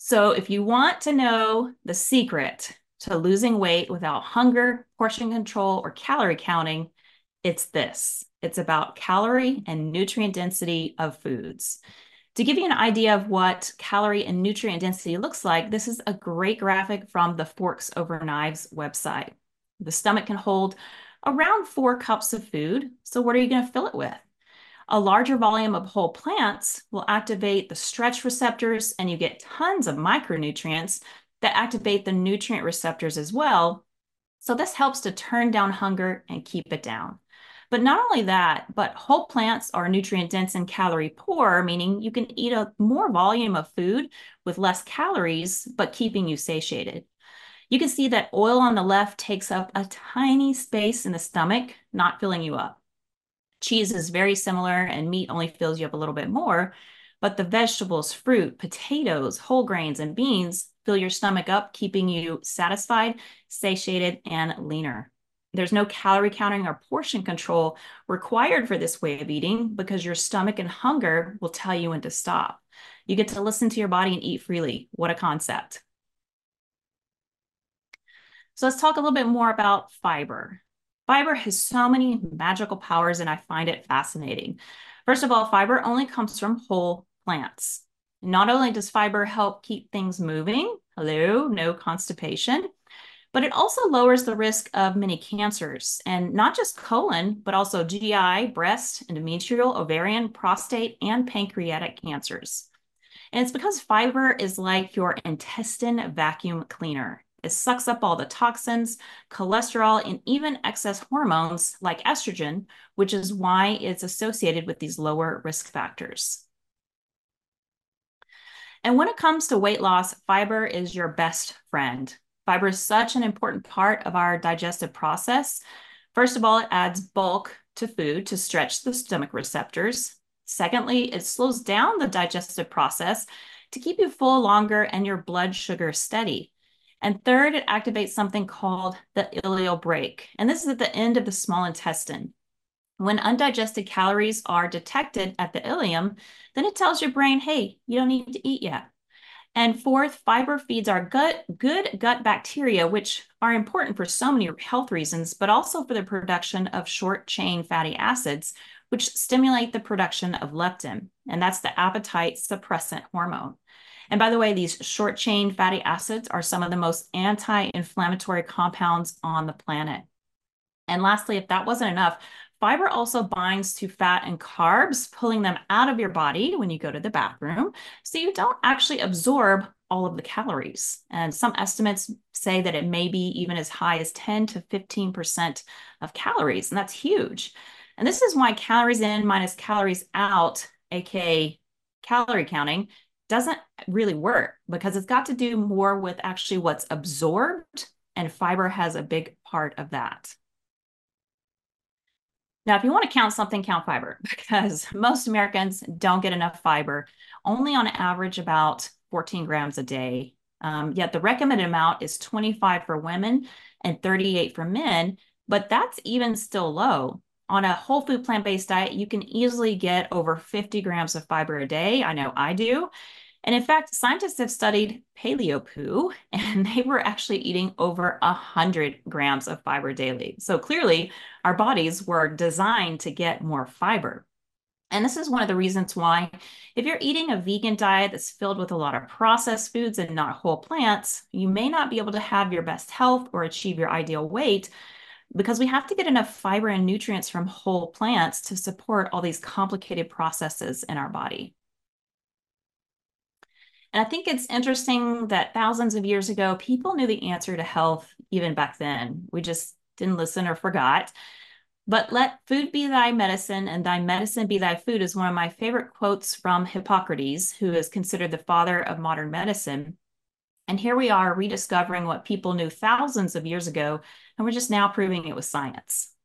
So if you want to know the secret to losing weight without hunger, portion control, or calorie counting, it's this. It's about calorie and nutrient density of foods. To give you an idea of what calorie and nutrient density looks like, this is a great graphic from the Forks Over Knives website. The stomach can hold around 4 cups of food. So what are you going to fill it with? A larger volume of whole plants will activate the stretch receptors, and you get tons of micronutrients that activate the nutrient receptors as well. So this helps to turn down hunger and keep it down. But not only that, but whole plants are nutrient dense and calorie poor, meaning you can eat a more volume of food with less calories, but keeping you satiated. You can see that oil on the left takes up a tiny space in the stomach, not filling you up. Cheese is very similar, and meat only fills you up a little bit more. But the vegetables, fruit, potatoes, whole grains, and beans fill your stomach up, keeping you satisfied, satiated, and leaner. There's no calorie counting or portion control required for this way of eating because your stomach and hunger will tell you when to stop. You get to listen to your body and eat freely. What a concept. So let's talk a little bit more about fiber. Fiber has so many magical powers, and I find it fascinating. First of all, fiber only comes from whole plants. Not only does fiber help keep things moving, hello, no constipation, but it also lowers the risk of many cancers, and not just colon, but also GI, breast, endometrial, ovarian, prostate, and pancreatic cancers. And it's because fiber is like your intestine vacuum cleaner. It sucks up all the toxins, cholesterol, and even excess hormones like estrogen, which is why it's associated with these lower risk factors. And when it comes to weight loss, fiber is your best friend. Fiber is such an important part of our digestive process. First of all, it adds bulk to food to stretch the stomach receptors. Secondly, it slows down the digestive process to keep you full longer and your blood sugar steady. And third, it activates something called the ileal brake. And this is at the end of the small intestine. When undigested calories are detected at the ileum, then it tells your brain, hey, you don't need to eat yet. And fourth, fiber feeds our good gut bacteria, which are important for so many health reasons, but also for the production of short chain fatty acids, which stimulate the production of leptin. And that's the appetite suppressant hormone. And by the way, these short chain fatty acids are some of the most anti-inflammatory compounds on the planet. And lastly, if that wasn't enough, fiber also binds to fat and carbs, pulling them out of your body when you go to the bathroom, so you don't actually absorb all of the calories. And some estimates say that it may be even as high as 10 to 15% of calories, and that's huge. And this is why calories in minus calories out, aka calorie counting, doesn't really work because it's got to do more with actually what's absorbed, and fiber has a big part of that. Now, if you want to count something, count fiber because most Americans don't get enough fiber, only on average about 14 grams a day. Yet the recommended amount is 25 for women and 38 for men, but that's even still low. On a whole food plant-based diet, you can easily get over 50 grams of fiber a day. I know I do. And in fact, scientists have studied paleo poo, and they were actually eating over 100 grams of fiber daily. So clearly, our bodies were designed to get more fiber. And this is one of the reasons why, if you're eating a vegan diet that's filled with a lot of processed foods and not whole plants, you may not be able to have your best health or achieve your ideal weight because we have to get enough fiber and nutrients from whole plants to support all these complicated processes in our body. And I think it's interesting that thousands of years ago, people knew the answer to health even back then. We just didn't listen or forgot. But let food be thy medicine and thy medicine be thy food is one of my favorite quotes from Hippocrates, who is considered the father of modern medicine. And here we are rediscovering what people knew thousands of years ago, and we're just now proving it with science.